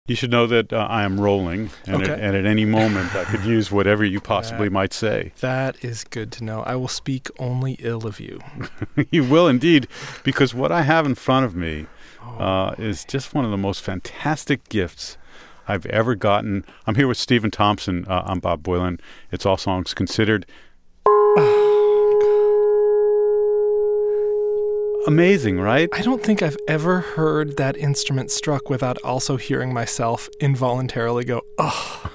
You should know that I am rolling, and, Okay. and at any moment I could use whatever you possibly might say. That is good to know. I will speak only ill of you. You will indeed, because what I have in front of me is just one of the most fantastic gifts I've ever gotten. I'm here with Stephen Thompson. I'm Bob Boilen. It's All Songs Considered. Amazing, right? I don't think I've ever heard that instrument struck without also hearing myself involuntarily go, oh.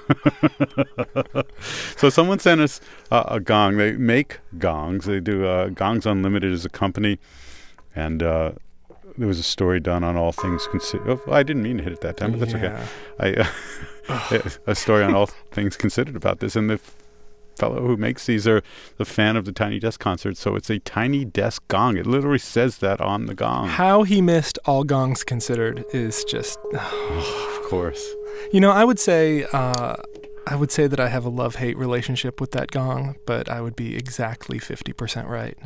So someone sent us a gong. They make gongs. They do Gongs Unlimited as a company. And there was a story done on All Things Considered. Oh, I didn't mean to hit it that time, but that's okay. A story on All Things Considered about this. And the fellow who makes these are the fan of the Tiny Desk concert, so it's a Tiny Desk gong. It literally says that on the gong. How he missed All Gongs Considered is just... Of course. You know, I would say that I have a love-hate relationship with that gong, but I would be exactly 50% right.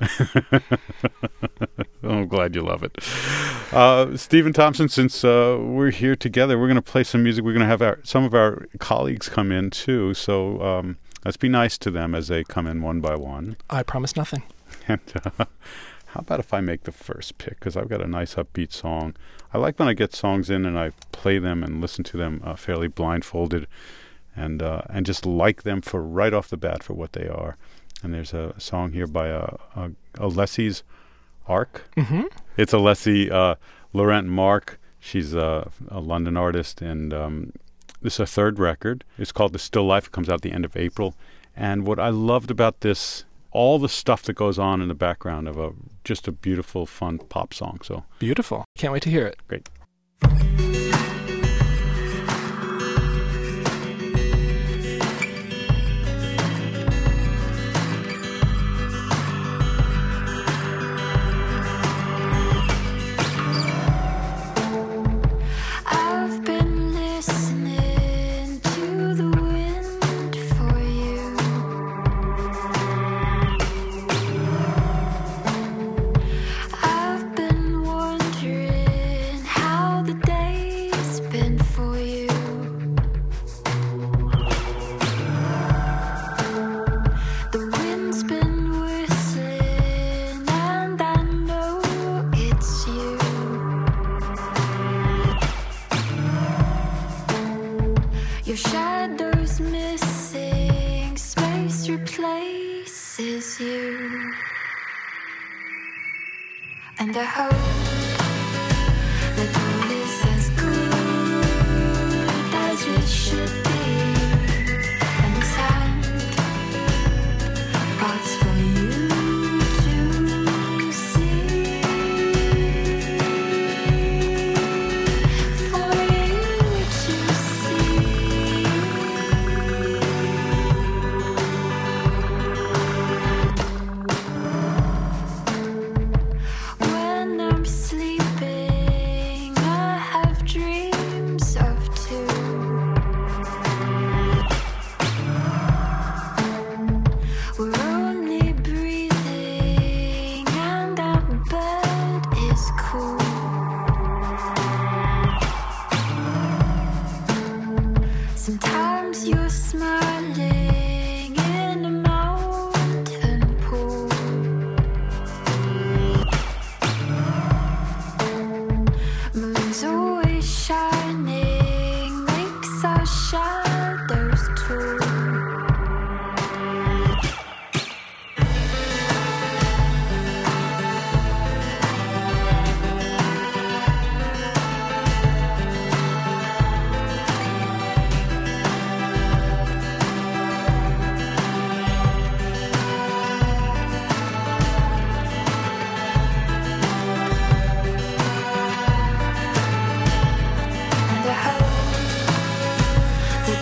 I'm glad you love it. Stephen Thompson, since we're here together, we're going to play some music. We're going to have some of our colleagues come in, too, so let's be nice to them as they come in one by one. I promise nothing. And how about if I make the first pick, because I've got a nice upbeat song. I like when I get songs in and I play them and listen to them fairly blindfolded and just like them for right off the bat for what they are. And there's a song here by Alessi's Arc. Mm-hmm. It's Alessi Laurent Marc. She's a London artist, and this is her third record. It's called The Still Life. It comes out at the end of April. And what I loved about this, all the stuff that goes on in the background of just a beautiful, fun pop song. So Beautiful. Can't wait to hear it. great. I've been listening to the wind for you. I've been wondering how the day's been for you. The wind's been whistling and I know it's you. Your shadow's missing, space replaces you. And I hope that all is as good as it should be. And this hand parts for you to see. For you to see. When I'm sleeping, I have dreams of two. We're only breathing and our bed is cool. Sometimes you're smiling in a mountain pool. Moon's always shining, makes our shadows tall. And I hope that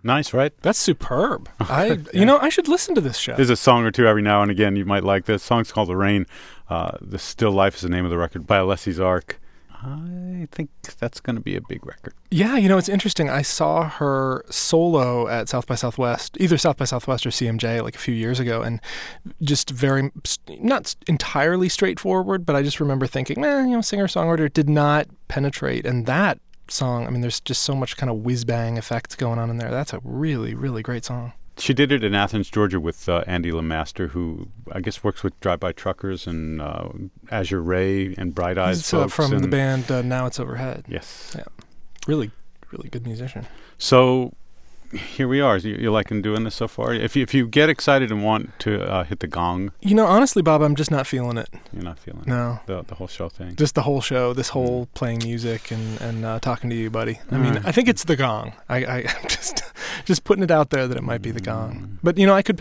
Nice, right? That's superb. I should listen to this show. There's a song or two every now and again you might like. The song's called The Rain. The Still Life is the name of the record by Alessi Zark. I think that's going to be a big record. Yeah, it's interesting. I saw her solo at South by Southwest, either South by Southwest or CMJ, like a few years ago, and just very, not entirely straightforward, but I just remember thinking, singer-songwriter did not penetrate. And that song, I mean, there's just so much kind of whiz-bang effects going on in there. That's a really, really great song. She did it in Athens, Georgia with Andy LeMaster, who I guess works with Drive-By Truckers and Azure Ray and Bright Eyes He's, folks. from the band Now It's Overhead. Yes. Yeah. Really, really good musician. So here we are. You're liking doing this so far? If you get excited and want to hit the gong. Honestly, Bob, I'm just not feeling it. You're not feeling No. the whole show thing? Just the whole show, this whole playing music and talking to you, buddy. I mean, I think it's the gong. I just putting it out there that it might be the gong. But I could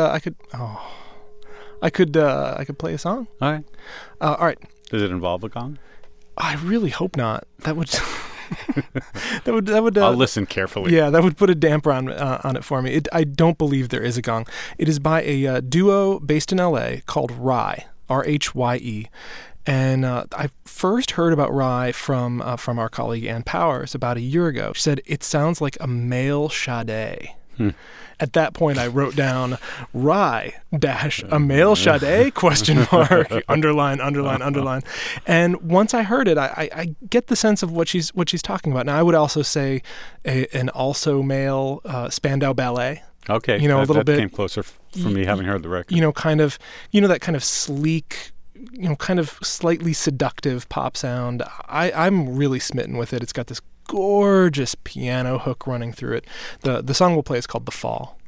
play a song. All right. All right. Does it involve a gong? I really hope not. That would that would. I'll listen carefully. Yeah, that would put a damper on it for me. I don't believe there is a gong. It is by a duo based in L.A. called Rhye, Rhye. And I first heard about Rhye from our colleague Ann Powers about a year ago. She said, it sounds like a male Sade. At that point, I wrote down Rhye - a male Sade ? Underline. And once I heard it, I get the sense of what she's talking about. Now, I would also say an also male Spandau Ballet. Okay. A little bit came closer from me having heard the record. That kind of sleek, kind of slightly seductive pop sound. I'm really smitten with it. It's got this gorgeous piano hook running through it. The song we'll play is called The Fall.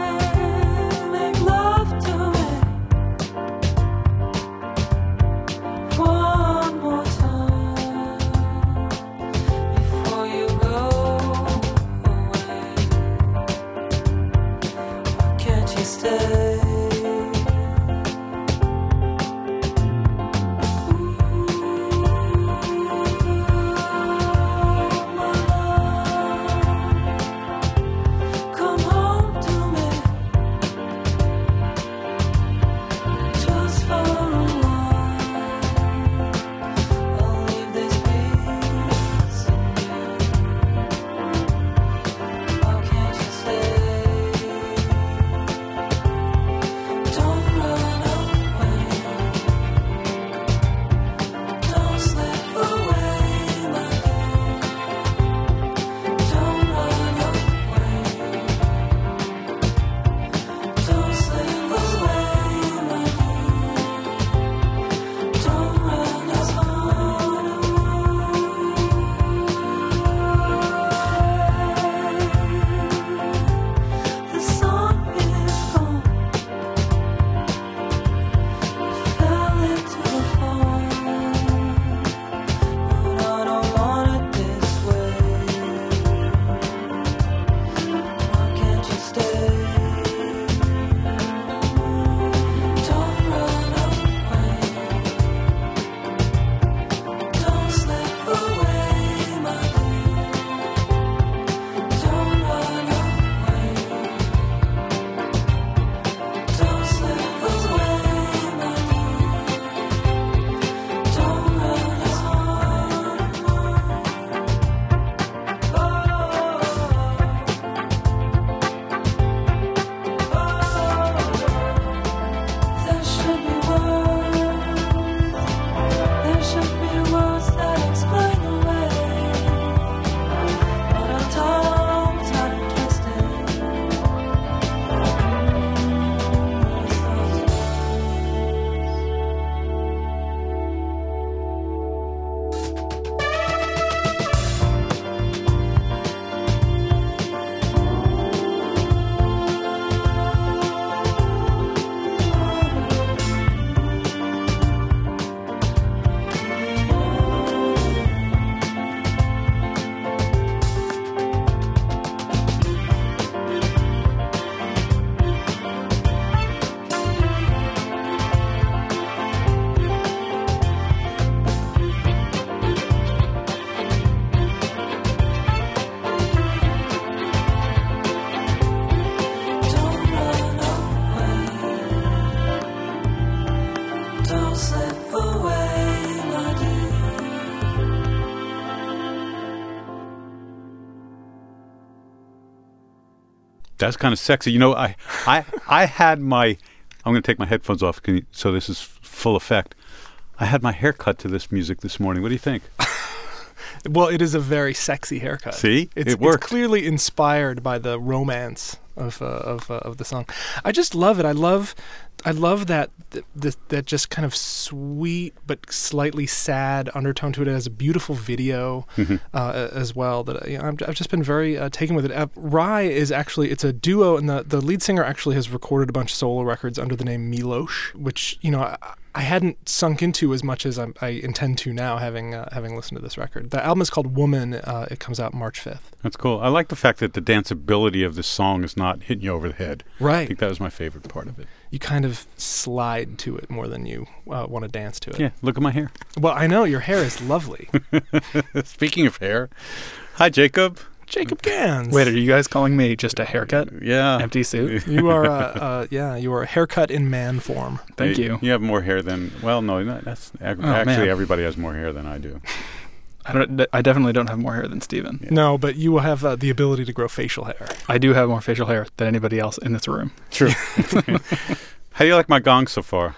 Make love to it. That's kind of sexy. You know, I had my. I'm going to take my headphones off so this is full effect. I had my hair cut to this music this morning. What do you think? Well, it is a very sexy haircut. See? It worked. It's clearly inspired by the romance of the song. I just love it. I love that that just kind of sweet but slightly sad undertone to it. It has a beautiful video as well. That I've just been very taken with it. Rye is actually, it's a duo, and the lead singer actually has recorded a bunch of solo records under the name Milosh, which I hadn't sunk into as much as I intend to now, having listened to this record. The album is called Woman. It comes out March 5th. That's cool. I like the fact that the danceability of this song is not hitting you over the head. Right. I think that was my favorite part of it. You kind of slide to it more than you want to dance to it. Yeah, look at my hair. Well, I know. Your hair is lovely. Speaking of hair, hi, Jacob. Jacob Gans. Wait, are you guys calling me just a haircut? Yeah. Empty suit? You are, you are a haircut in man form. Thank you. You have more hair than, well, no, that's actually man. everybody has more hair than I do. I definitely don't have more hair than Steven. Yeah. No, but you will have the ability to grow facial hair. I do have more facial hair than anybody else in this room. True. How do you like my gong so far?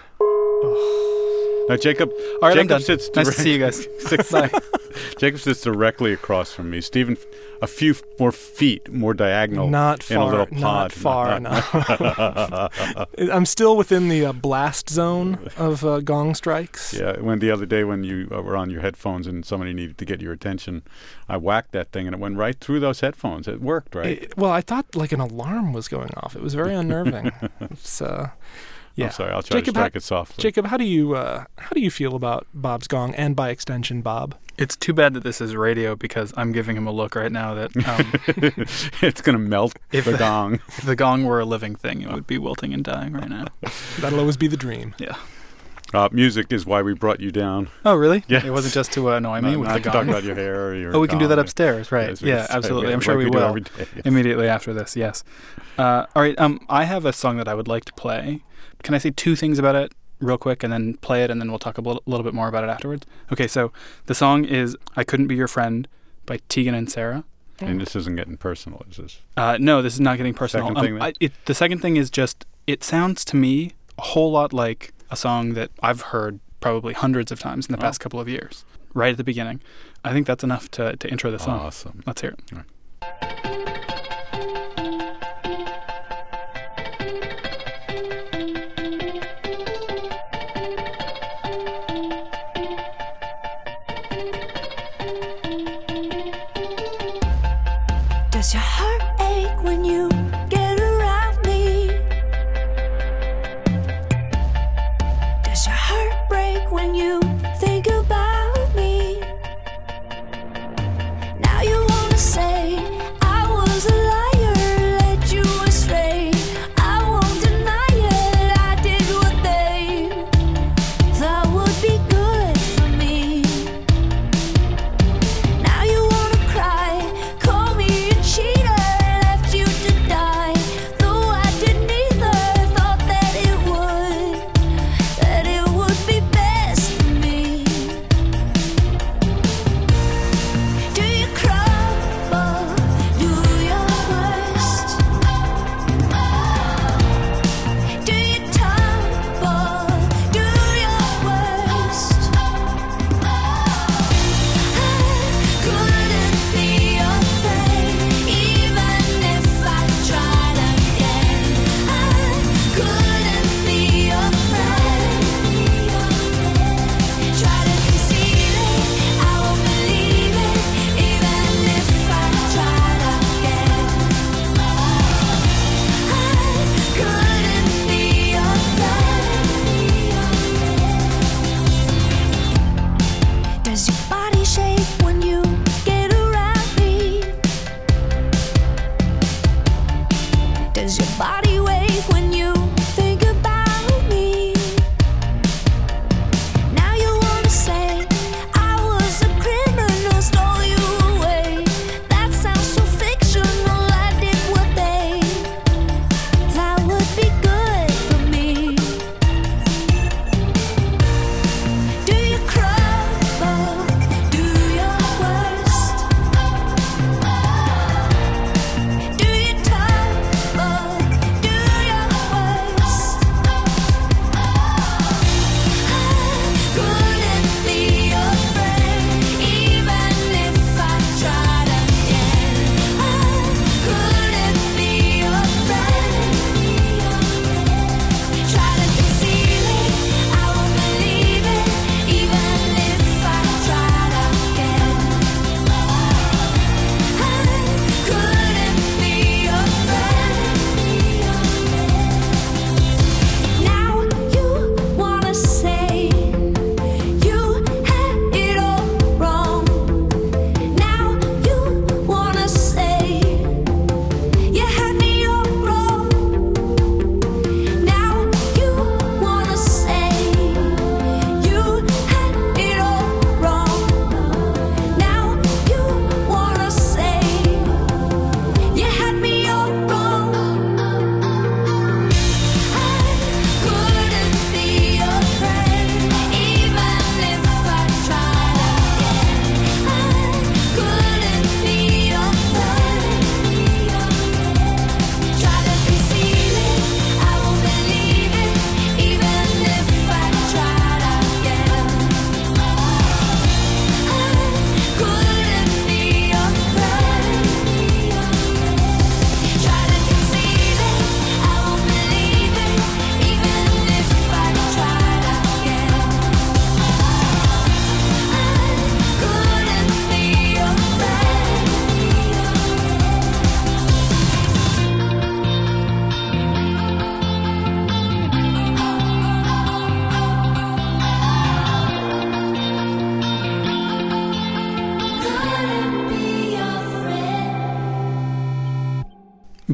Now, Jacob. All right, Jacob I'm done. sits Nice to see you guys. Bye. Jacob sits directly across from me. Stephen, a few more feet, more diagonal. Not far. In a little pod. Not far enough. I'm still within the blast zone of gong strikes. Yeah, the other day when you were on your headphones and somebody needed to get your attention, I whacked that thing and it went right through those headphones. It worked, right? Well, I thought like an alarm was going off. It was very unnerving. It's yeah. I'm sorry. I'll try to strike it softly. Jacob, how do you feel about Bob's gong, and by extension, Bob? It's too bad that this is radio, because I'm giving him a look right now that it's going to melt the gong. If the gong were a living thing, it would be wilting and dying right now. That'll always be the dream. Yeah. Music is why we brought you down. Oh, really? Yeah. It wasn't just to annoy me with the Not to gong. talk about your hair or your Oh, we can do gong. that upstairs, right? Yes, Yeah, absolutely. I'm sure like we do will. every day. Immediately after this, yes. All right, I have a song that I would like to play. Can I say two things about it real quick and then play it, and then we'll talk a little bit more about it afterwards? Okay, so the song is I Couldn't Be Your Friend by Tegan and Sarah. And this isn't getting personal, is this? No, this is not getting personal. Second thing, The second thing is just, it sounds to me a whole lot like a song that I've heard probably hundreds of times in the past couple of years, right at the beginning. I think that's enough to intro the song. Awesome. Let's hear it. All right. Does your heart ache when you get around me? Does your heart break when you think about me? Now you wanna say I was a liar, led you astray. I won't deny it, I did what they thought would be good for me. Now you wanna cry, call me a cheater, left you to die. Though I did neither, thought that it would be best for me. Do you crumble? Do your worst? Do you tumble? Do your worst? I couldn't be your friend, even if I tried again. I couldn't be your friend. Try to conceal it, I won't believe it, even if I tried again. I couldn't be your friend. Does your body shake when you get around me? Does your body wake when you think about me? Now you wanna say I was a criminal, stole you away. That sounds so fictional, I did what they thought would be good for me. Do you crumble?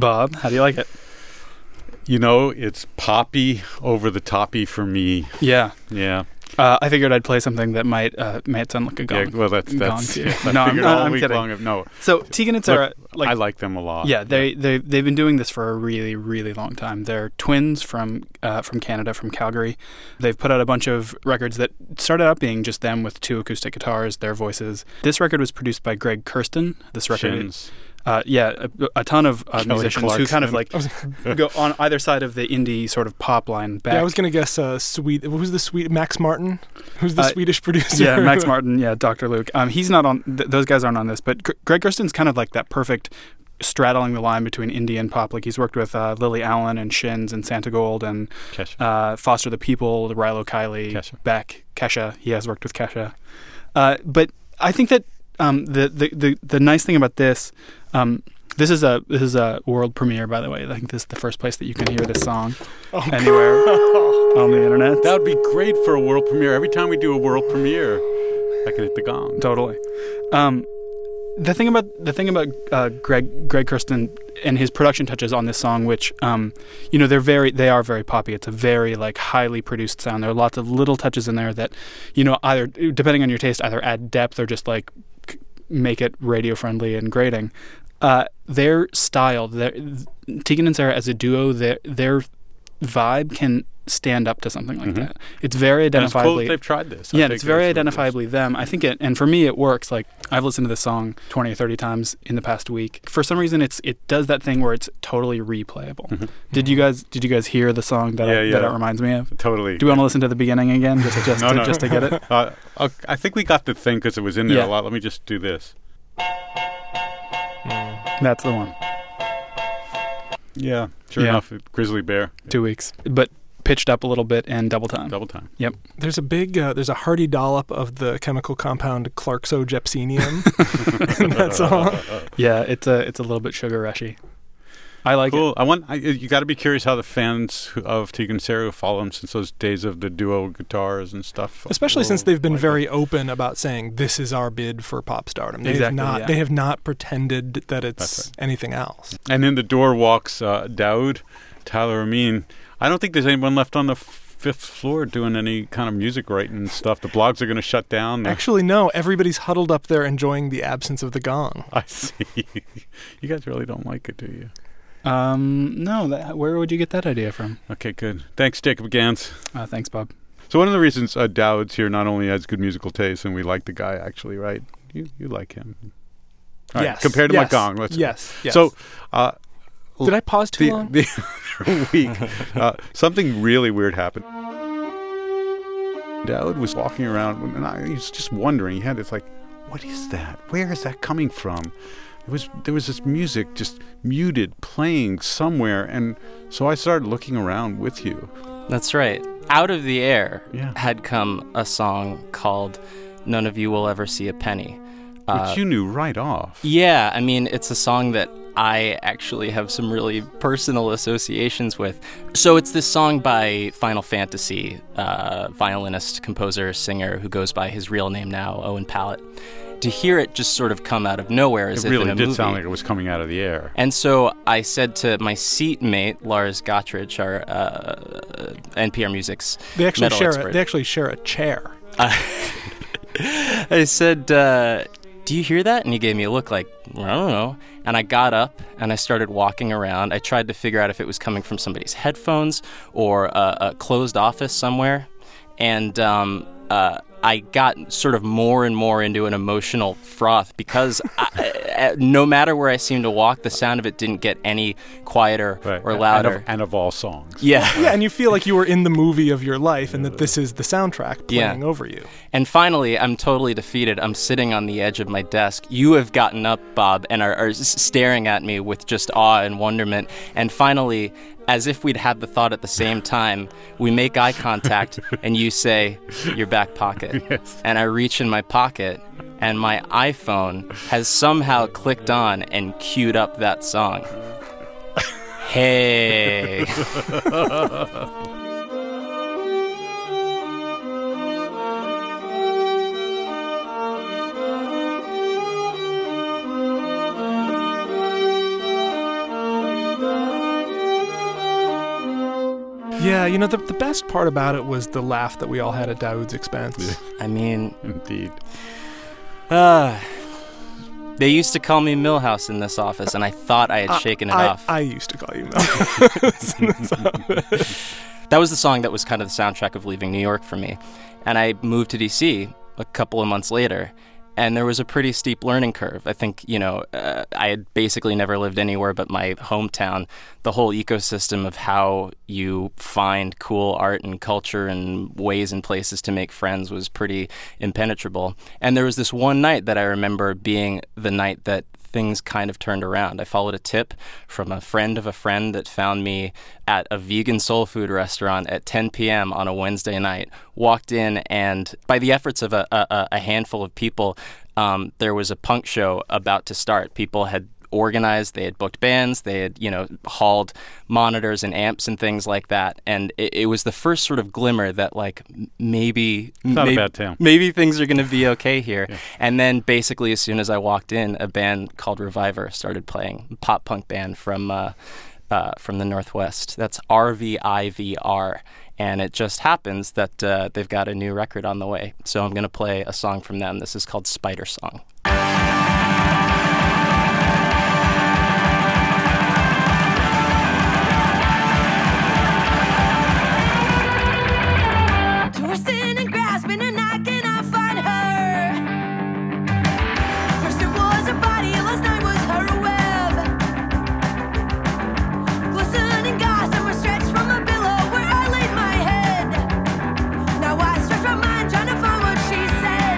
Bob, how do you like it? You know, it's poppy over the toppy for me. Yeah. Yeah. I figured I'd play something that might sound like a gong. Yeah, well, that's gong to you. I No, figured all I'm week kidding. long. No, So Tegan and Sarah, I like them a lot. yeah, they've been doing this for a really, really long time. They're twins from Canada, from Calgary. They've put out a bunch of records that started out being just them with 2 acoustic guitars, their voices. This record was produced by Greg Kurstin. This record, Shins. a ton of musicians who kind of like Clarkson. go on either side of the indie sort of pop line back. Yeah, I was gonna guess who's the sweet Max Martin? Who's the Swedish producer? Yeah, Max Martin. Yeah, Dr. Luke. He's not on. Those guys aren't on this. But Greg Kurstin's kind of like that perfect straddling the line between indie and pop. Like he's worked with Lily Allen and Shins and Santa Gold and Foster the People, the Rilo Kiley, Kesha. Beck, Kesha. He has worked with Kesha. But I think that the nice thing about this. This is a world premiere, by the way. I think this is the first place that you can hear this song anywhere on the internet. That would be great for a world premiere. Every time we do a world premiere, I can hit the gong. Totally. The thing about Greg Kurstin and his production touches on this song, which they are very poppy. It's a very like highly produced sound. There are lots of little touches in there that, either depending on your taste, either add depth or just like make it radio friendly and grating. Their style, Tegan and Sarah as a duo, their vibe can stand up to something like that. It's very identifiably. And it's cool that they've tried this. Yeah, it's very identifiably them. I think and for me, it works. Like I've listened to this song 20 or 30 times in the past week. For some reason, it does that thing where it's totally replayable. Mm-hmm. Did you guys hear the song that that it reminds me of? Totally. Do we want to listen to the beginning again, just to get it? I think we got the thing because it was in there Yeah. a lot. Let me just do this. That's the one. Yeah, sure enough, Grizzly Bear. 2 weeks, but pitched up a little bit and double time. Double time. Yep. There's a hearty dollop of the chemical compound clarksogypsinium in that song. Yeah, it's a little bit sugar rushy. I like Cool. it. You got to be curious how the fans of Tegan and Sarah who follow them since those days of the duo guitars and stuff. Especially since they've been like very open about saying this is our bid for pop stardom. They Exactly, have not. yeah. They have not pretended that it's That's right. anything else. And in the door walks Daoud, Tyler Amin. I don't think there's anyone left on the 5th floor doing any kind of music writing and stuff. The blogs are going to shut down. Actually, no. Everybody's huddled up there enjoying the absence of the gong. I see. You guys really don't like it, do you? No. Where would you get that idea from? Okay, good. Thanks, Jacob Gans. Thanks, Bob. So one of the reasons Dowd's here not only has good musical taste, and we like the guy actually, right? You like him. All right, Yes. compared to my Yes. gong. Let's Yes. So Did I pause too long? the other week, something really weird happened. Dowd was walking around, and I was just wondering. He had this like, what is that? Where is that coming from? There was this music just muted, playing somewhere, and so I started looking around with you. That's right. Out of the air Yeah. had come a song called None of You Will Ever See a Penny. Which you knew right off. Yeah, I mean, it's a song that I actually have some really personal associations with. So it's this song by Final Fantasy, violinist, composer, singer who goes by his real name now, Owen Pallett. To hear it just sort of come out of nowhere as It if really in a did movie. sound like it was coming out of the air. And so I said to my seatmate, Lars Gottrich, our NPR Music's They actually metal share expert. They actually share a chair. I said, do you hear that? And he gave me a look like, I don't know. And I got up and I started walking around. I tried to figure out if it was coming from somebody's headphones or a closed office somewhere. And I got sort of more and more into an emotional froth because no matter where I seemed to walk, the sound of it didn't get any quieter or louder. And of all songs. Yeah. Yeah, and you feel like you were in the movie of your life and that this is the soundtrack playing over you. And finally, I'm totally defeated. I'm sitting on the edge of my desk. You have gotten up, Bob, and are staring at me with just awe and wonderment. And finally, as if we'd had the thought at the same time, we make eye contact, and you say, your back pocket. Yes. And I reach in my pocket, and my iPhone has somehow clicked on and queued up that song. Hey. Yeah, you know, the best part about it was the laugh that we all had at Daoud's expense. I mean, Indeed. they used to call me Millhouse in this office, and I thought I had shaken it off. I used to call you Mel. That was the song that was kind of the soundtrack of leaving New York for me. And I moved to DC a couple of months later, and there was a pretty steep learning curve. I think, I had basically never lived anywhere but my hometown. The whole ecosystem of how you find cool art and culture and ways and places to make friends was pretty impenetrable. And there was this one night that I remember being the night that things kind of turned around. I followed a tip from a friend of a friend that found me at a vegan soul food restaurant at 10 p.m. on a Wednesday night. Walked in, and by the efforts of a handful of people, there was a punk show about to start. People had organized, they had booked bands, they had, hauled monitors and amps and things like that. And it was the first sort of glimmer that, like, maybe It's not a bad town. maybe things are going to be okay here. Yeah. And then basically as soon as I walked in, a band called Reviver started playing, pop punk band from the Northwest. That's RVIVR. And it just happens that they've got a new record on the way. So I'm going to play a song from them. This is called Spider Song. Twisting and grasping and I cannot find her. First it was her body, last night was her web. Glistening gossamer stretched from a pillow where I laid my head. Now I stretch my mind trying to find what she said.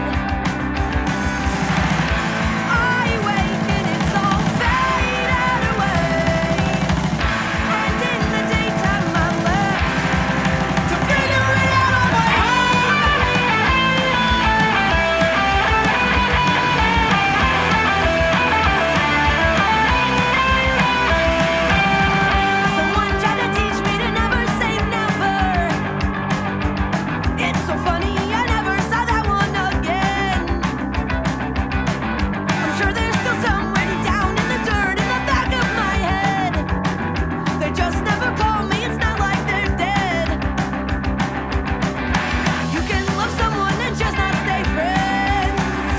I wake and it's all faded away. And in the daytime I'm left to figure it out on my own. Someone tried to teach me to never say never. It's so funny, I never saw that one again. I'm sure there's still somewhere deep down in the dirt in the back of my head. They just never call me, it's not like they're dead. You can love someone and just not stay friends.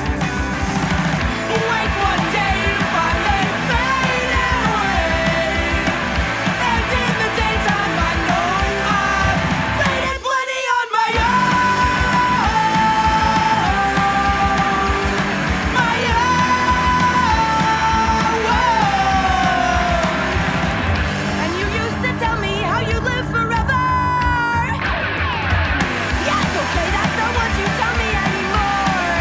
Wake one day to find they faded away. And in the daytime I know I've faded plenty on my own. My own. And you used to tell me how you live forever. Yeah, it's okay, that's not what you tell me anymore.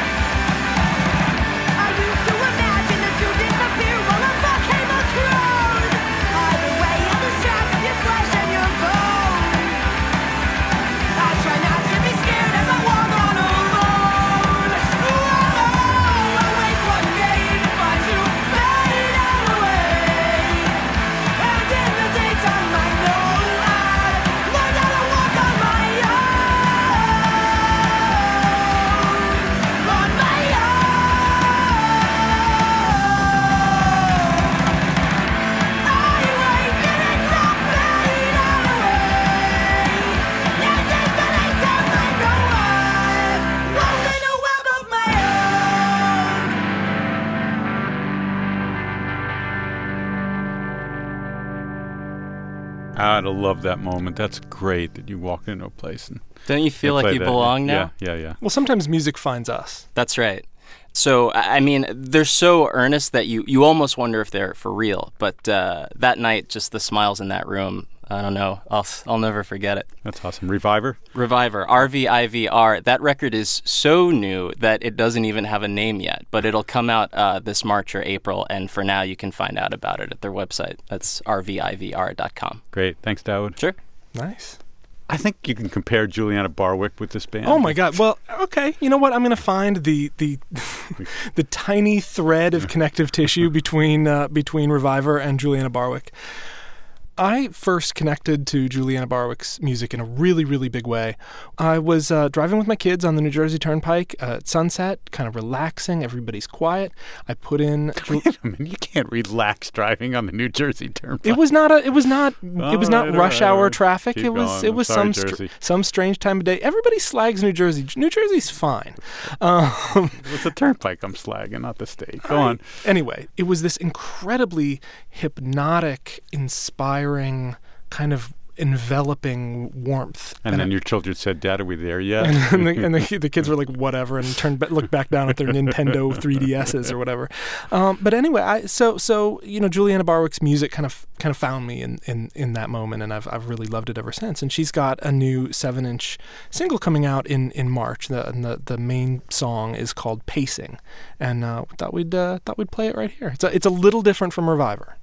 I used to imagine that you disappear while a volcano grows. Either way, I'm the strap of your flesh and your bone. I try not to be scared as I walk on alone. Whoa, I wake one day to find you faded away. And in the daytime I know I've learned how to walk on my own. On my I'd love that moment. That's great that you walk into a place and Don't you feel they like play you that. belong now? Yeah. Well, sometimes music finds us. That's right. So, I mean, they're so earnest that you almost wonder if they're for real. But that night, just the smiles in that room, I don't know. I'll never forget it. That's awesome. Reviver? Reviver, RVIVR. That record is so new that it doesn't even have a name yet. But it'll come out this March or April. And for now, you can find out about it at their website. That's rvivr.com. Great. Thanks, Daoud. Sure. Nice. I think you can compare Juliana Barwick with this band. Oh my God! Well, okay. You know what? I'm going to find the the tiny thread of connective tissue between Reviver and Juliana Barwick. I first connected to Juliana Barwick's music in a really, really big way. I was driving with my kids on the New Jersey Turnpike at sunset, kind of relaxing. Everybody's quiet. I put in. Wait a minute, you can't relax driving on the New Jersey Turnpike. It was not rush hour traffic. Keep It was going. Sorry, Jersey. some strange time of day. Everybody slags New Jersey. New Jersey's fine. It's a turnpike I'm slagging, not the state. Go on. Anyway, it was this incredibly hypnotic, inspiring, kind of enveloping warmth. And then your children said, "Dad, are we there yet?" And the kids were like, whatever, and looked back down at their Nintendo 3DSs or whatever. But anyway, so Juliana Barwick's music kind of found me in that moment, and I've really loved it ever since. And she's got a new 7-inch single coming out in March. The main song is called Pacing, and thought we'd play it right here. It's a little different from Reviver.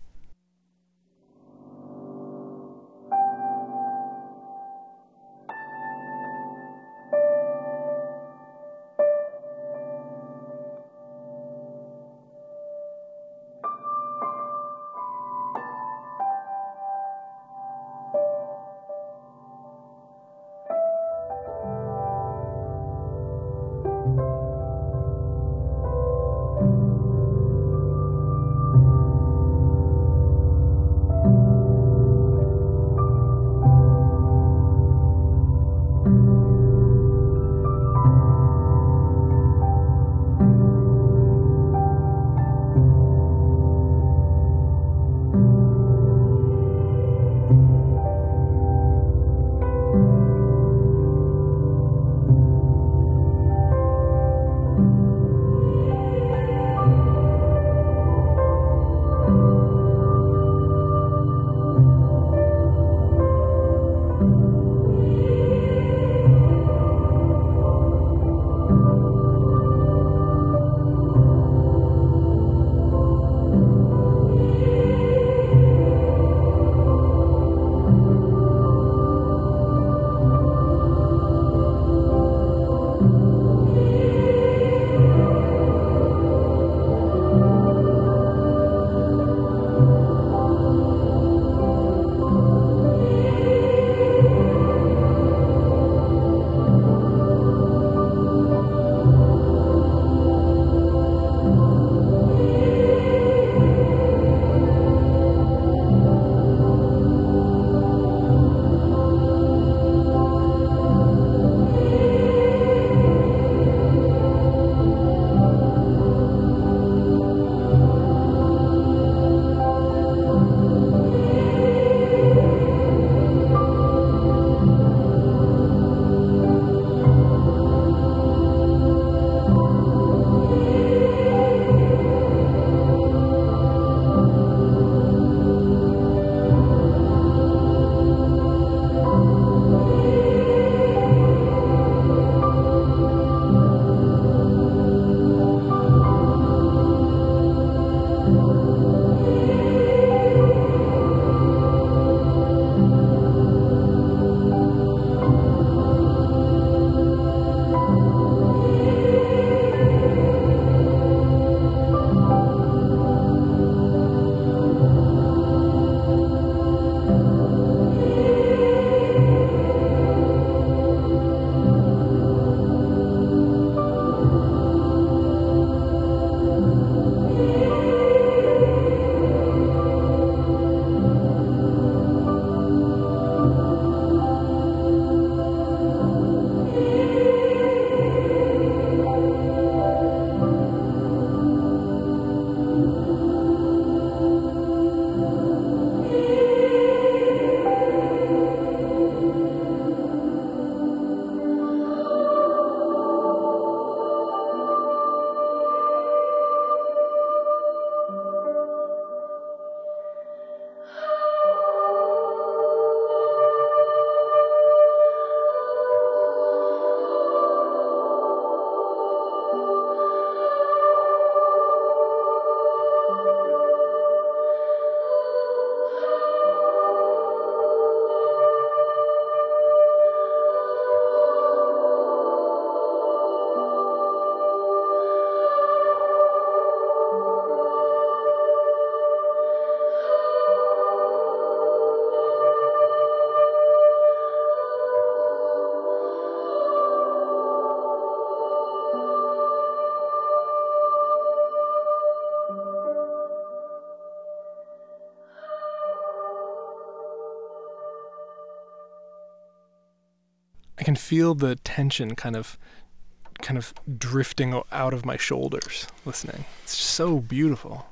can feel the tension kind of drifting out of my shoulders listening. It's so beautiful.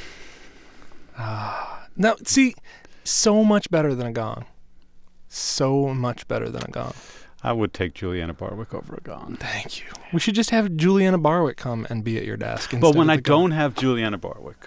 Now, see, so much better than a gong. So much better than a gong. I would take Juliana Barwick over a gong. Thank you. We should just have Juliana Barwick come and be at your desk. But when I don't have Juliana Barwick.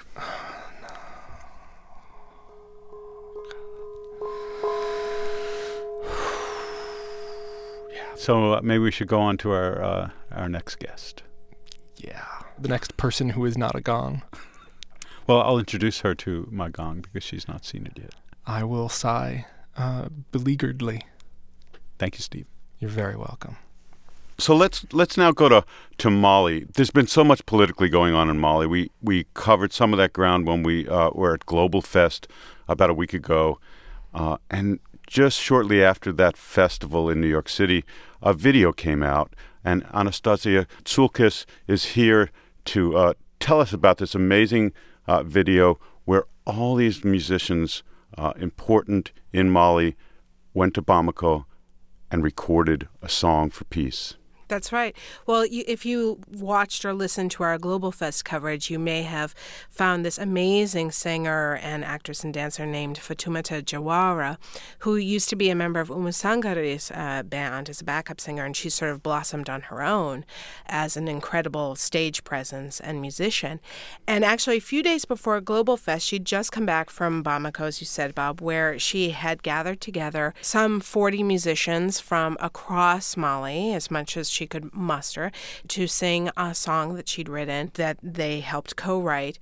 So maybe we should go on to our next guest. Yeah. The next person who is not a gong. Well, I'll introduce her to my gong because she's not seen it yet. I will sigh beleagueredly. Thank you, Steve. You're very welcome. So let's now go to Mali. There's been so much politically going on in Mali. We covered some of that ground when we were at Global Fest about a week ago. And just shortly after that festival in New York City, a video came out. And Anastasia Tsoulkis is here to tell us about this amazing video where all these musicians important in Mali went to Bamako and recorded a song for peace. That's right. Well, if you watched or listened to our Global Fest coverage, you may have found this amazing singer and actress and dancer named Fatoumata Diawara, who used to be a member of Oumou Sangare's band as a backup singer, and she sort of blossomed on her own as an incredible stage presence and musician. And actually, a few days before Global Fest, she'd just come back from Bamako, as you said, Bob, where she had gathered together some 40 musicians from across Mali, as much as she could muster, to sing a song that she'd written that they helped co-write,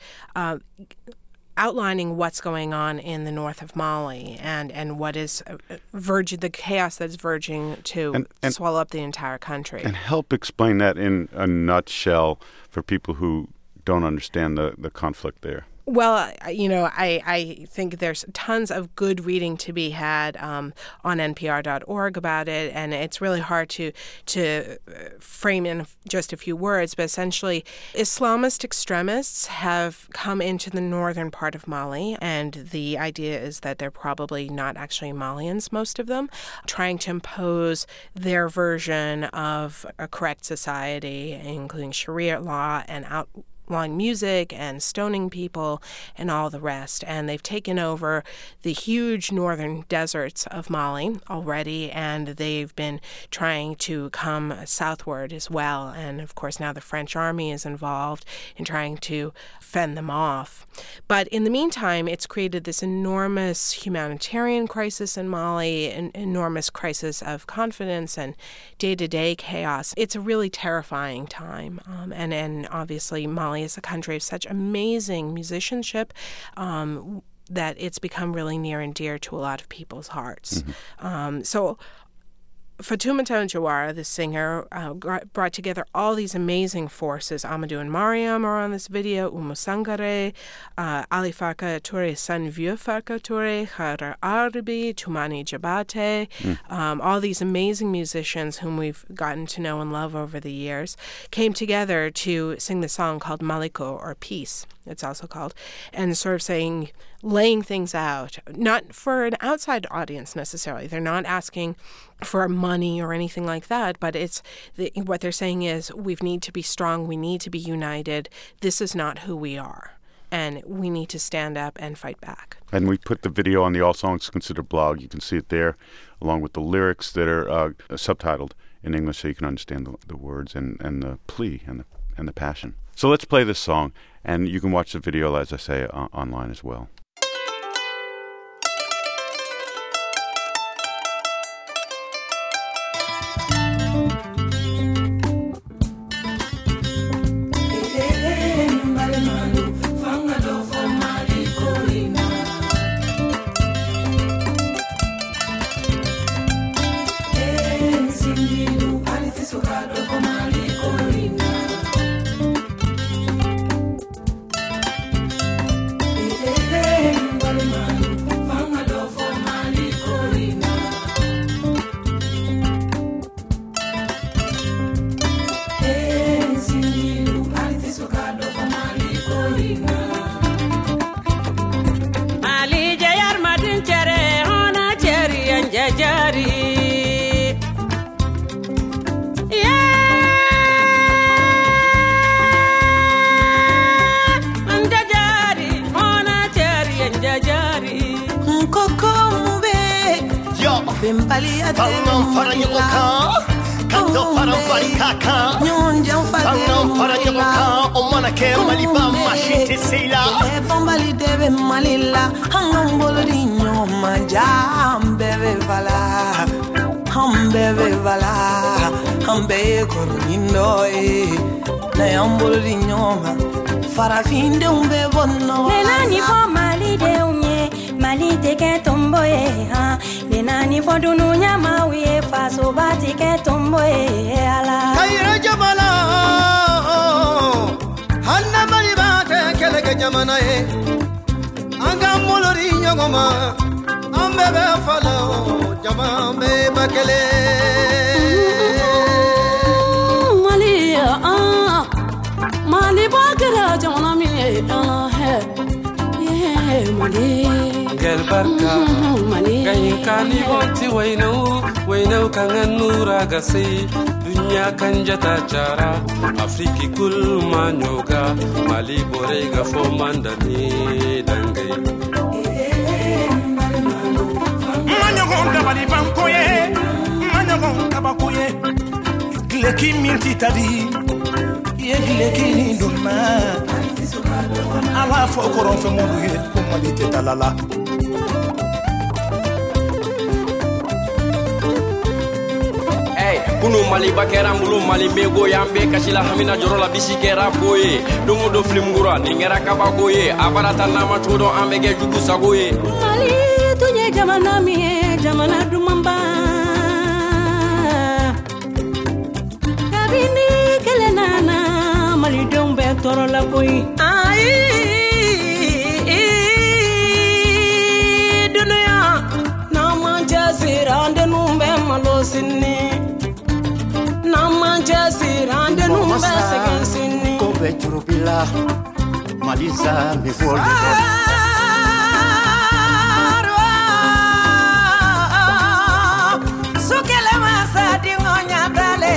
outlining what's going on in the north of Mali and what is the chaos that's verging to swallow up the entire country. And help explain that in a nutshell for people who don't understand the conflict there. Well, I think there's tons of good reading to be had on NPR.org about it, and it's really hard to frame in just a few words. But essentially, Islamist extremists have come into the northern part of Mali, and the idea is that they're probably not actually Malians, most of them, trying to impose their version of a correct society, including Sharia law and outlawing music and stoning people and all the rest. And they've taken over the huge northern deserts of Mali already, and they've been trying to come southward as well. And of course, now the French army is involved in trying to fend them off. But in the meantime, it's created this enormous humanitarian crisis in Mali, an enormous crisis of confidence and day-to-day chaos. It's a really terrifying time. And obviously, Mali is a country of such amazing musicianship that it's become really near and dear to a lot of people's hearts. Mm-hmm. So Fatoumata Diawara, the singer, brought together all these amazing forces. Amadou and Mariam are on this video, Oumou Sangare, Ali Farka Touré, son vieux Farka Touré, Khadr Arabi, Toumani Jabate, all these amazing musicians whom we've gotten to know and love over the years, came together to sing the song called Maliko, or Peace, it's also called, and sort of laying things out, not for an outside audience necessarily. They're not asking for money or anything like that, but what they're saying is we need to be strong, we need to be united, this is not who we are, and we need to stand up and fight back. And we put the video on the All Songs Considered blog. You can see it there, along with the lyrics that are subtitled in English so you can understand the words and the plea and the passion. So let's play this song, and you can watch the video, as I say, online as well. Hey bembali ate Fangam faranyoka Kanto farambari kaka nyonja Fangam faranyoka Omana ke maliba mashite seila bembali debe malila hangam bolodi nyoma jambebe vala hambebe vala hambe koronindo na yambolodi nyoma farafinde umbe bonno Lenani fo mali de unye mali teke tomboye ha Lenani fo dunu nyama uye faso bati ke tomboye ala Kaira jamala Hanna mali bate keleke jamana e Anga molori nyogoma Ambebe fala jamambe bakele Mali Mali bakara jona mi ala he Mali Gel barka Ganyin kani wanti wainau kangen nura gasi Dunya kan jata cara Afriki kul manyoga Mali borega fo mandani dangai Manyogon dabali bankoye Manyogon kabakoye Gleki minti tadi Ye gleki ni duma Ala fo koron fe modu ye Kumali te talala Kunu Mali bakera mbulu Mali mego yambe kashila hamina jorola bisi kera boye Dungu do flimgura ningera kabagoye Abarata nama todo ambege jugu sagoye Mali tunye jamana mi jamana dumamba Kabini kelenana Mali dombe toro la boy Dunuya na manchasira ande numbe malosini Manchasira numbe segansini Kobe churupila Malisa mi volde Sukele masa di ngonya dale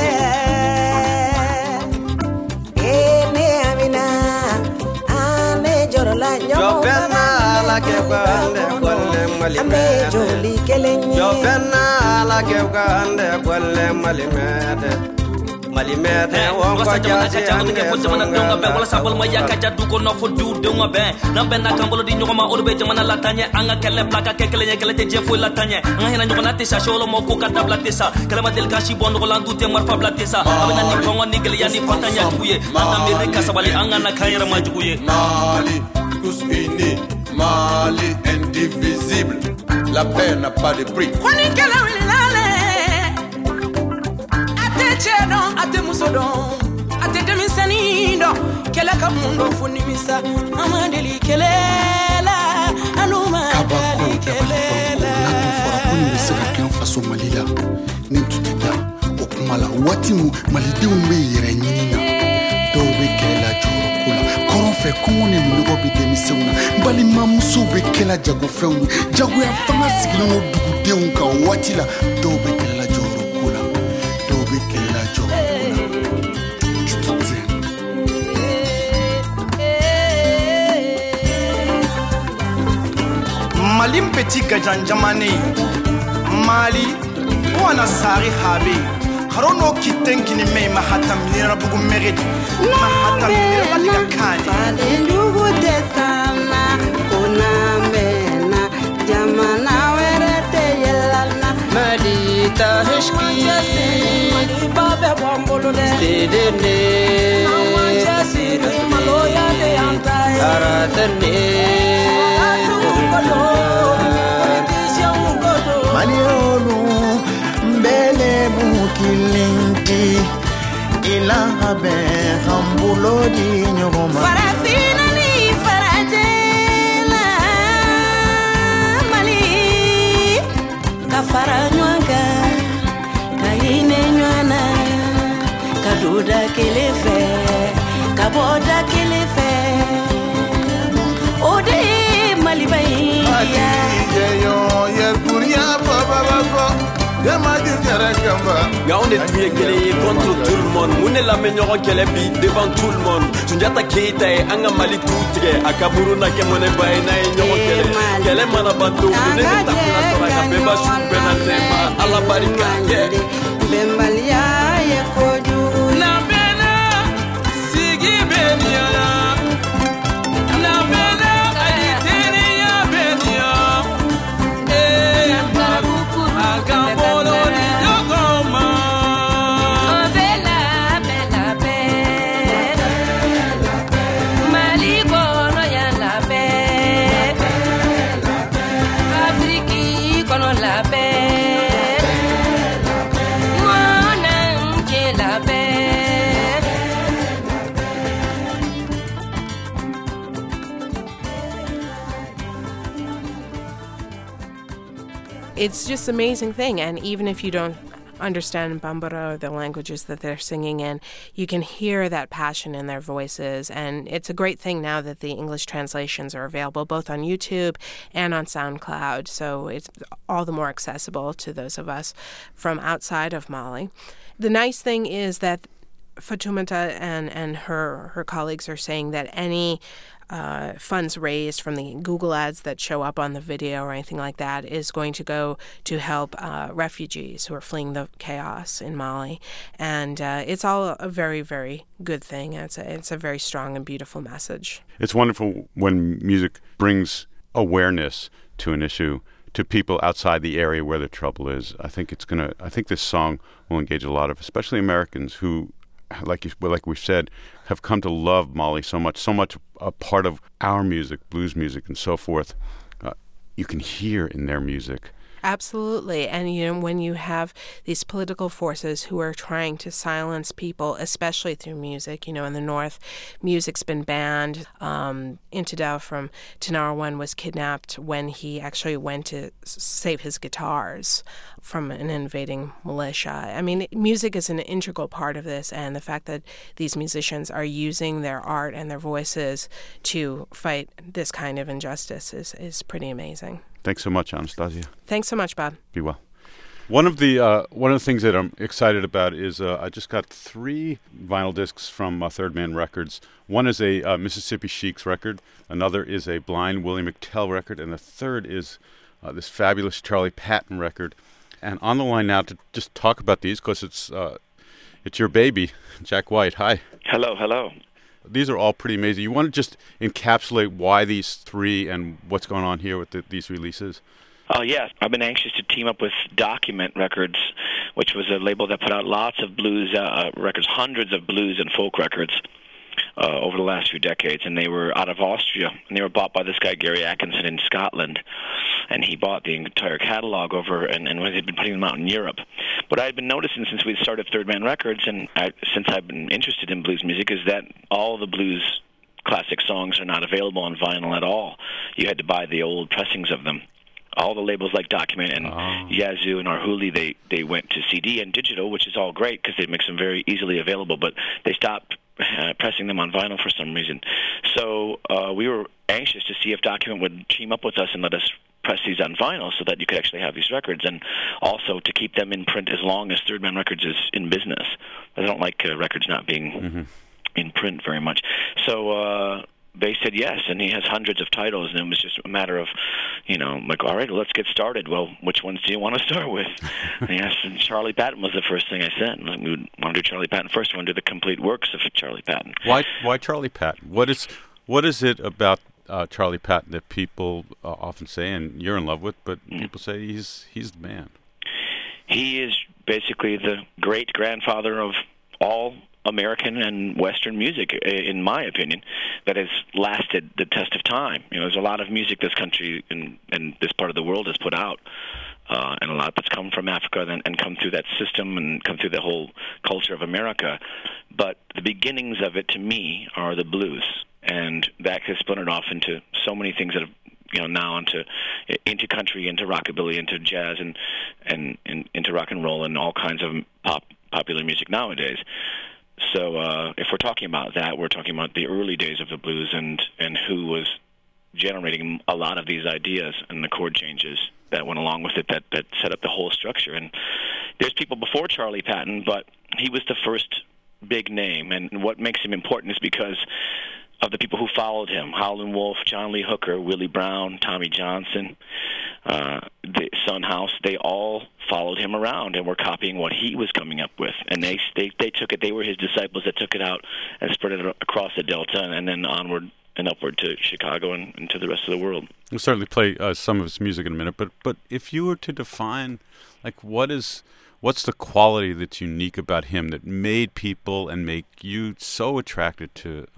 Ene amina Ane jorola nyoba Jobena la kebande kwalle Mali Ame joli kelenye Jobena la kebande kwalle Mali mede Malimete wonko jasi ange jamana donga be wala sabol ma yaka du ko no fo du donga be na be na kambolo di nyoma orbe jamana latanye anga kele plaka kekele nyekele te jefo latanye anga hina nyoma te sa sholo mo ko kata blatesa kala ma del kashi bondo ko landu te marfa blatesa abena ni kongo ni gele yani patanya tuye anga mirika sabali anga na kayra majuye Mali tous unis Mali indivisible la paix n'a pas de prix Kwani kele wilale Chedon ate musodon ate demisani do kele kamundo funimisa amadeli kelela anuma dali kelela fora kuni beseka kan faso malila ni tuteta okumala watimu malidenw bɛ yɛrɛ ɲini na dɔw bɛ kɛlɛla jɔyɔrɔ ko la kɔrɔn fɛ kɔngɔ ni minɔgɔ bɛ denmisɛnw na balimamusow bɛ kɛla jagofɛnw ye jagoya fanga sigilen do dugudenw kan waati la dɔw bɛ kɛlɛla jɔyɔrɔ ko la dɔw bɛ kɛlɛla jɔyɔrɔ ko la Mali petit gajan jamane Mali wana sari habe harono kitenkini me mahatam nira bugu meredi mahatam nira baliga kani Alendugu desana kunamena jamana werete yelana Madita hishki babe bombolo de Stedene Manchasiri maloya de antai Aratane Malionu mbele mukilinki ilaha be hambulodi nyogoma Farafina ni farajela Mali kafara nywanga kaine nywana kaduda kelefe kaboda kelefe ode Mali bai yo yer kuria baba baba Nga on est tous les contre tout le monde. On est la meilleure qu'elle est devant tout le monde. Sunjata Keita et Anga Mali tout Akaburu na kemone baina e nyoko kele. Kele mana bantu ne tapuna sora beba shube na tema ala barika yeah Bembalia ye koju na bena sigi beniala na bena ayiteni ya benia maruku agambolo ni yogoma Bella bella bella Maliko no ya la bella Afriki kono la bella Mona nke la bella It's just an amazing thing, and even if you don't understand Bambara or the languages that they're singing in, you can hear that passion in their voices, and it's a great thing now that the English translations are available both on YouTube and on SoundCloud, so it's all the more accessible to those of us from outside of Mali. The nice thing is that Fatoumata and her colleagues are saying that any funds raised from the Google ads that show up on the video or anything like that is going to go to help refugees who are fleeing the chaos in Mali. And it's all a very, very good thing. It's a very strong and beautiful message. It's wonderful when music brings awareness to an issue to people outside the area where the trouble is. I think this song will engage a lot of, especially Americans who, like we've said, have come to love Mali so much a part of our music, blues music and so forth. You can hear in their music. Absolutely. And, when you have these political forces who are trying to silence people, especially through music, in the North, music's been banned. Intidal from Tanara was kidnapped when he actually went to save his guitars from an invading militia. I mean, music is an integral part of this, and the fact that these musicians are using their art and their voices to fight this kind of injustice is pretty amazing. Thanks so much, Anastasia. Thanks so much, Bob. Be well. One of the things that I'm excited about is I just got 3 vinyl discs from Third Man Records. One is a Mississippi Sheiks record, another is a Blind Willie McTell record, and the third is this fabulous Charlie Patton record. And on the line now to just talk about these, because it's your baby, Jack White. Hi. Hello. These are all pretty amazing. You want to just encapsulate why these 3 and what's going on here with these releases? Yes. I've been anxious to team up with Document Records, which was a label that put out lots of blues records, hundreds of blues and folk records over the last few decades, and they were out of Austria, and they were bought by this guy, Gary Atkinson, in Scotland, and he bought the entire catalog over, and they'd been putting them out in Europe. What I had been noticing since we started Third Man Records, and since I've been interested in blues music, is that all the blues classic songs are not available on vinyl at all. You had to buy the old pressings of them. All the labels like Document and Yazoo and Arhoolie, they went to CD and digital, which is all great because it makes them very easily available, but they stopped pressing them on vinyl for some reason. So we were anxious to see if Document would team up with us and let us press these on vinyl so that you could actually have these records, and also to keep them in print as long as Third Man Records is in business. I don't like records not being in print very much. So they said yes, and he has hundreds of titles, and it was just a matter of, like, all right, well, let's get started. Well, which ones do you want to start with? Yes, and Charlie Patton was the first thing I said. Like, we would want to do Charlie Patton first. We want to do the complete works of Charlie Patton. Why Charlie Patton? What is it about Charlie Patton that people often say, and you're in love with, but people say he's the man? He is basically the great-grandfather of all American and Western music, in my opinion, that has lasted the test of time. There's a lot of music this country and this part of the world has put out, and a lot that's come from Africa and come through that system and come through the whole culture of America. But the beginnings of it, to me, are the blues, and that has splintered off into so many things that have now into country, into rockabilly, into jazz, and into rock and roll, and all kinds of popular music nowadays. So if we're talking about that, we're talking about the early days of the blues and who was generating a lot of these ideas and the chord changes that went along with it that set up the whole structure. And there's people before Charlie Patton, but he was the first big name. And what makes him important is because of the people who followed him: Howlin' Wolf, John Lee Hooker, Willie Brown, Tommy Johnson. the Son House, they all followed him around and were copying what he was coming up with. And they took it. They were his disciples that took it out and spread it across the Delta and then onward and upward to Chicago and to the rest of the world. We'll certainly play some of his music in a minute, but if you were to define, like, what's the quality that's unique about him that made people and make you so attracted to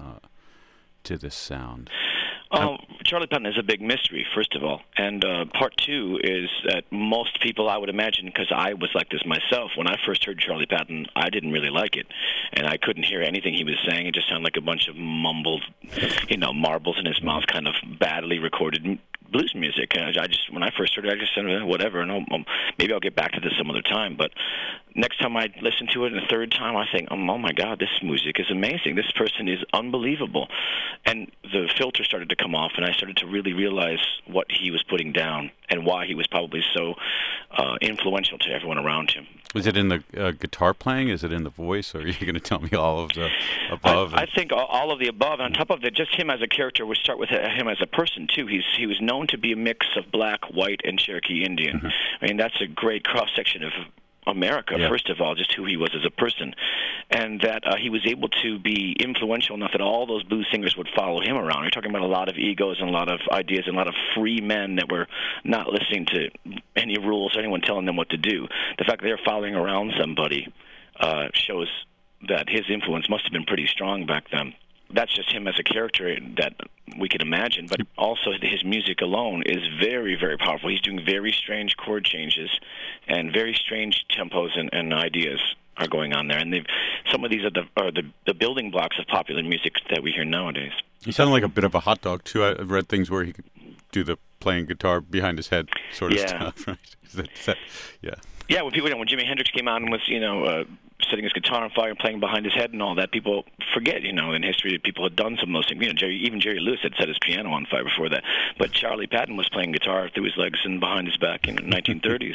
this sound? Charlie Patton is a big mystery, first of all. And part two is that most people, I would imagine, because I was like this myself, when I first heard Charlie Patton, I didn't really like it. And I couldn't hear anything he was saying. It just sounded like a bunch of mumbled, marbles in his mouth, kind of badly recorded blues music. And when I first heard it, I just said, whatever, and maybe I'll get back to this some other time. But next time I listen to it, and the third time, I think, oh my God, this music is amazing. This person is unbelievable. And the filter started to come off, and I started to really realize what he was putting down and why he was probably so influential to everyone around him. Is it in the guitar playing? Is it in the voice? Or are you going to tell me all of the above? I think all of the above. On top of it, just him as a character, we start with him as a person, too. He was known to be a mix of black, white, and Cherokee Indian. Mm-hmm. I mean, that's a great cross-section of America, first of all, just who he was as a person. And that he was able to be influential enough that all those blues singers would follow him around. You're talking about a lot of egos and a lot of ideas and a lot of free men that were not listening to any rules or anyone telling them what to do. The fact that they're following around somebody shows that his influence must have been pretty strong back then. That's just him as a character that we could imagine, but also his music alone is very, very powerful. He's doing very strange chord changes and very strange tempos and ideas are going on there. And some of these are the building blocks of popular music that we hear nowadays. He sounded like a bit of a hot dog, too. I've read things where he could do the playing guitar behind his head sort of stuff, right? Yeah, when Jimi Hendrix came out and was, setting his guitar on fire and playing behind his head and all that, people forget, in history that people had done some of those things. Even Jerry Lewis had set his piano on fire before that. But Charlie Patton was playing guitar through his legs and behind his back in the 1930s.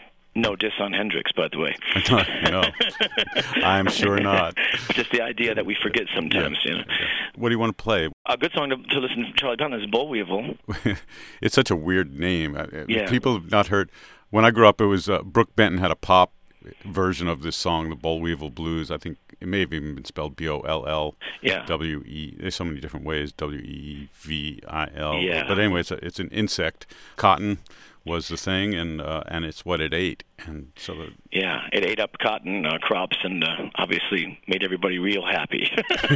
No diss on Hendrix, by the way. No, I'm sure not. Just the idea that we forget sometimes. What do you want to play? A good song to listen to Charlie Patton is Boll Weevil. It's such a weird name. People have not heard. When I grew up, it was Brooke Benton had a pop version of this song, the Boll Weevil Blues. I think it may have even been spelled Boll. W-E. There's so many different ways. W-E-V-I-L. Yeah. But anyway, it's an insect. Cotton was the thing, and it's what it ate, and so it ate up cotton crops, and obviously made everybody real happy.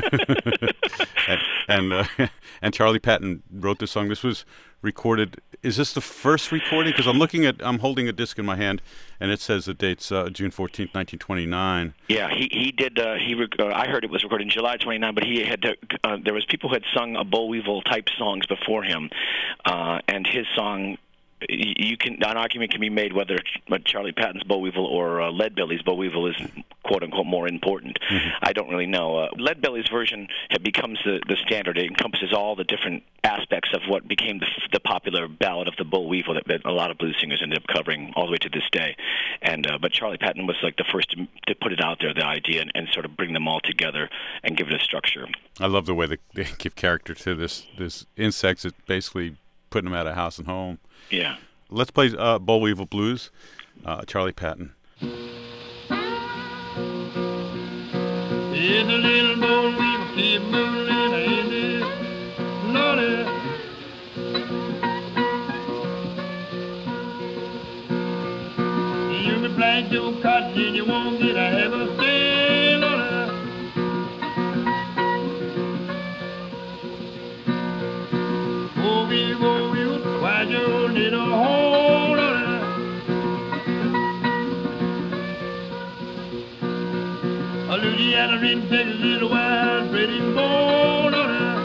and Charlie Patton wrote this song. This was recorded. Is this the first recording? Because I'm holding a disc in my hand, and it says the date's June 14th, 1929. Yeah, he did. I heard it was recorded in July 29, but he had there was people who had sung a Boll Weevil type songs before him, and his song. An argument can be made whether Charlie Patton's Boll Weevil or Leadbelly's Boll Weevil is quote unquote more important. Mm-hmm. I don't really know. Leadbelly's version becomes the standard. It encompasses all the different aspects of what became the popular ballad of the Boll Weevil that a lot of blues singers ended up covering all the way to this day. And but Charlie Patton was like the first to put it out there, the idea, and sort of bring them all together and give it a structure. I love the way they give character to this insects. It's basically putting them out of house and home. Yeah. Let's play Boll Weevil Blues, Charlie Patton. There's a little boll weevil keep moving in this Lordy. You can plant your cotton and you won't get a half a day, Lordy. Boll weevil, why your little hole, Lordy. Louisiana didn't take a little while, pretty born on her.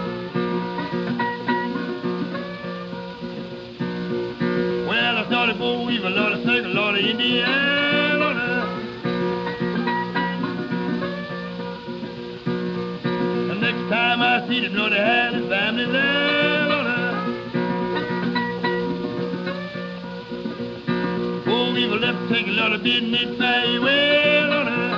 Well, I started Boll Weevil, Lord, I sang a lot of Indiana on her. The next time I see them, Lord, they had his family there on her. Boll Weevil left to take a lot of business very well on her.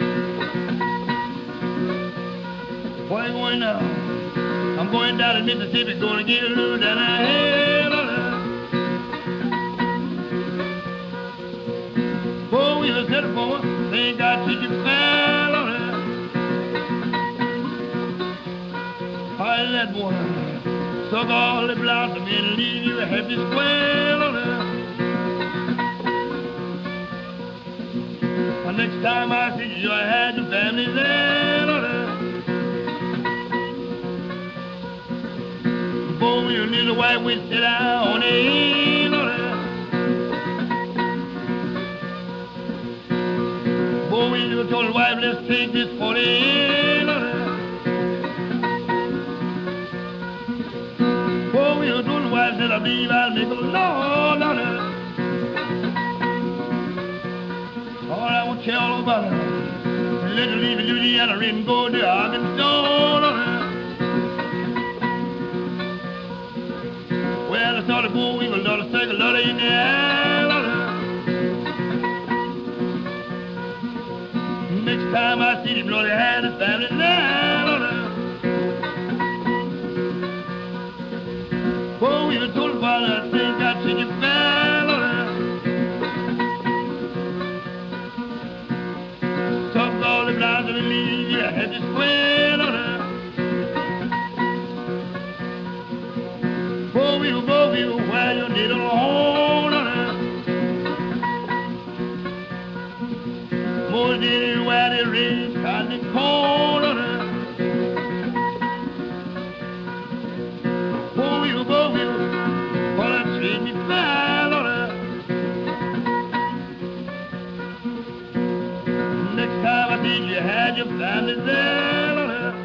Where you going now? I'm going down to Mississippi, going to get a little down I had on her. set for her. Thank God she can fell on her. I let one suck all the blossom and leave you a happy square on her. Next time I see you, I had your family there on her. Boy, your little white witch sit down on the end on her. Boy, you told the wife, let's take this for the end on her. Boy, you told the wife, said I believe I'll make a law on her. All I want to tell about her, let her leave Louisiana and go to Arkansas on her. Well, I saw the bull weevil, lot of cycle, lot of Indiana on her. Next time I see them, bloody hand and family down on her. Bull weevil told the father, I think I'd take you fell on her. All the blondes and the leaves, you had to square on her. Bo weevil, while your needle on her. More than where they raise cotton and corn on her. Bo weevil, while I treat me foul on her. Next time I think you had your family there on her.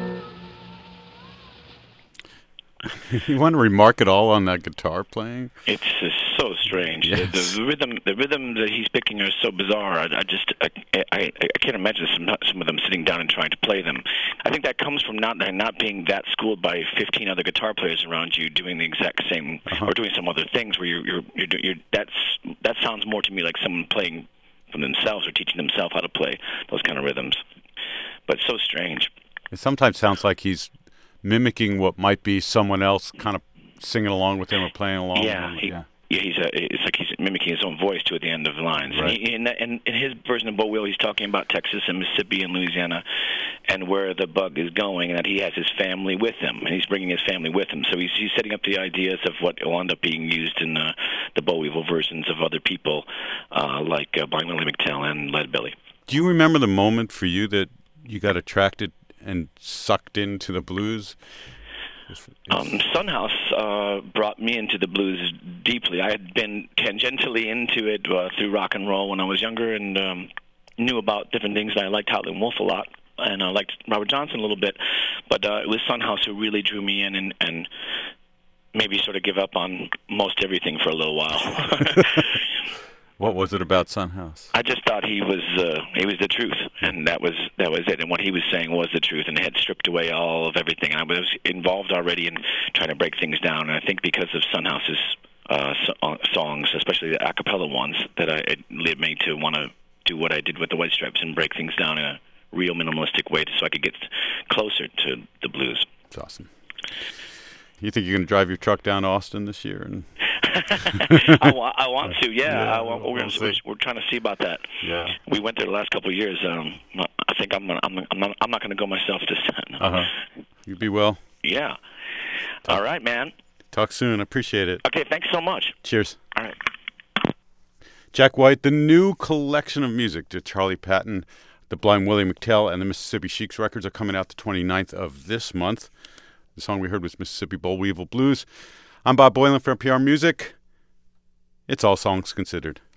You want to remark at all on that guitar playing? It's so strange. Yes. The rhythm that he's picking are so bizarre. I can't imagine some of them sitting down and trying to play them. I think that comes from not being that schooled by 15 other guitar players around you doing the exact same or doing some other things where you're that sounds more to me like someone playing from themselves or teaching themselves how to play those kind of rhythms. But so strange. It sometimes sounds like he's mimicking what might be someone else kind of singing along with him or playing along with him. It's like he's mimicking his own voice to at the end of the lines. Right. And in his version of Bo Weevil, he's talking about Texas and Mississippi and Louisiana and where the bug is going, and that he has his family with him, and he's bringing his family with him. So he's setting up the ideas of what will end up being used in the Bo Weevil versions of other people, like Blind Willie McTell and Lead Belly. Do you remember the moment for you that you got attracted and sucked into the blues? Son House brought me into the blues deeply. I had been tangentially into it through rock and roll when I was younger, and knew about different things. And I liked Howlin' Wolf a lot, and I liked Robert Johnson a little bit. But it was Son House who really drew me in and maybe sort of give up on most everything for a little while. What was it about Son House? I just thought he was the truth, and that was it. And what he was saying was the truth, and had stripped away all of everything. And I was involved already in trying to break things down. And I think because of Son House's songs, especially the a cappella ones, that it led me to want to do what I did with the White Stripes and break things down in a real minimalistic way, so I could get closer to the blues. That's awesome. You think you're going to drive your truck down to Austin this year? And I want to, yeah. We're trying to see about that. Yeah. We went there the last couple of years. I think I'm not going to go myself this time. You be well. Yeah. All right, man. Talk soon. I appreciate it. Okay, thanks so much. Cheers. All right. Jack White, the new collection of music to Charlie Patton, the Blind Willie McTell, and the Mississippi Sheiks records are coming out the 29th of this month. The song we heard was Mississippi Bo Weevil Blues. I'm Bob Boilen for NPR Music. It's All Songs Considered.